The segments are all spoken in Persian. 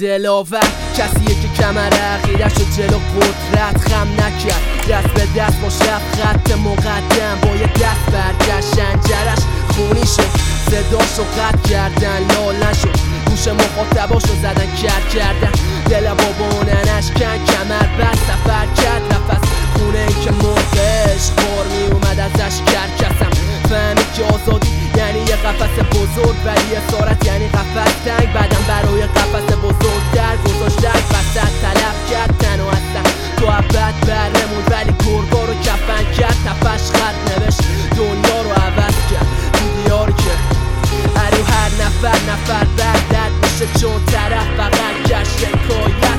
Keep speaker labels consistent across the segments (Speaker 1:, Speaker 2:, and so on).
Speaker 1: دلاور، کسیه که کمر عقیدش رو جلو قدرت خم نکرد، دست به دست با شب خط مقدم با یه دست برگشت، شنجرش خونی شد، صداشو قطع کردن لال نشد، گوش مخاطباشو زدن کردن، دل باباننش کمر بست، سفر کرد نفس خونه ای که مرغش بار می اومد ازش کرکسم، فهمید که آزادی یعنی یه قفس بزرگ ولی اسارت یعنی قفس تنگ، بعدم برای قفس بزرگتر گذاشتن وسط، طلب کرد تن و اصلا تو ابد برنمون، ولی گرگا رو کفن کرد، تفش خط نوشت دنیا رو عوض کرد تو دیاری که ارو هر نفر بردد میشه، چون طرف فقط گشت حکایت،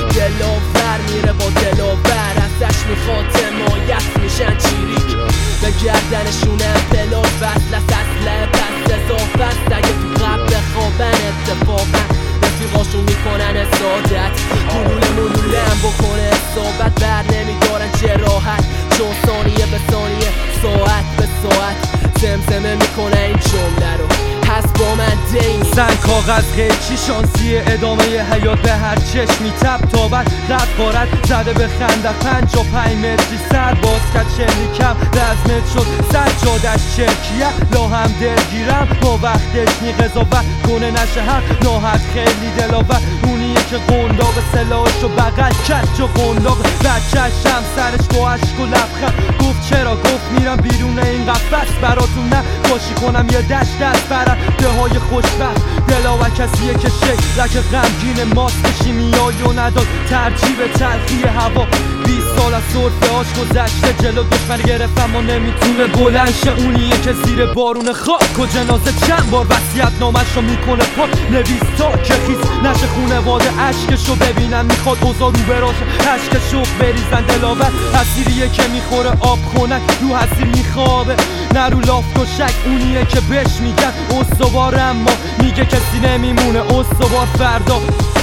Speaker 1: دلاور میره با دلاور، ازش میخواد حمایت، میشن چیریک به گردنشونم پلات وصل از اسلحه پس اضافست، اگه تو قبل خوابن اتفاقا رفیقاشون میکنن اسادت، گلوله هم بکنه اصابت، بر نمیدارن جراحت، چون ثانیه به ثانیه ساعت به ساعت زمزمه میکنه این جمله رو، هست با من دین
Speaker 2: زن کاغذ قیچی شانسی ادامه حیات، به هر چشمی تب تابت رد بارد زده به خنده، 55 متری سر باز کد شلی کم رزمت شد سجادش چرکیه، لا هم دلگیرم با وقتش نی قضاوت کنه نشه هم ناحق خیلی دلاور، اونیه که قنداق سلاحشو بغل کرد جو قنداق، بچهش هم سرش با عشق و لبخند گفت چرا، گفت میرم بیرون این قفس براتون نه کاشی کنم یه دشت دست برم ده های خوشبخت، دلاور کسیه که شکلک غمگین ماست شیمیایی و نداد ترجیح به تلخی هوا، 20 سال از سرفه هاش گذشته جلو دشمن گرفتم و نمیتونه بلند شه، اونیه که زیر بارون خاک و جنازه چند بار وصیت نامش رو میکنه پاک، نویس تا که خیز نشه خونواده اشکشو ببینم، میخواد اوضاع رو براشه اشکشو بریزن، دلاور حسیریه که میخوره آب خونک رو حسیر میخوابه نه رو لافت و شک، اونیه که بهش میگن استوار اما میگه کسی نمیمونه استوار فردا،